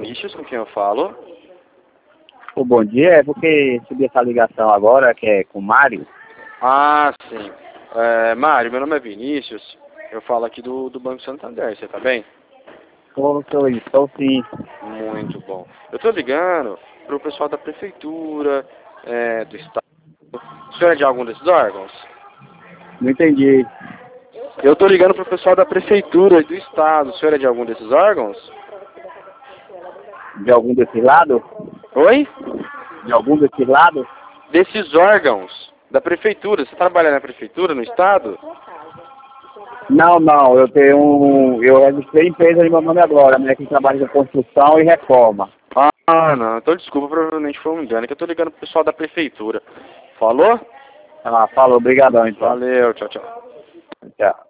Vinícius, com quem eu falo? Bom dia, é porque recebi essa ligação agora, que é com o Mário. Ah, sim. Mário, meu nome é Vinícius. Eu falo aqui do Banco Santander, você tá bem? Estou sim. Muito bom. Eu tô ligando pro pessoal da prefeitura, do estado. O senhor é de algum desses órgãos? Não entendi. Eu tô ligando pro pessoal da prefeitura e do estado. O senhor é de algum desses órgãos? De algum desse lado? Oi? De algum desse lado? Desses órgãos da prefeitura. Você trabalha na prefeitura, no estado? Não, eu registrei empresa de meu nome agora, né, que trabalha com construção e reforma. Ah, não. Então desculpa, provavelmente foi um engano, que eu tô ligando pro pessoal da prefeitura. Falou? Ah, falou, obrigadão então. Valeu, tchau, tchau. Tchau.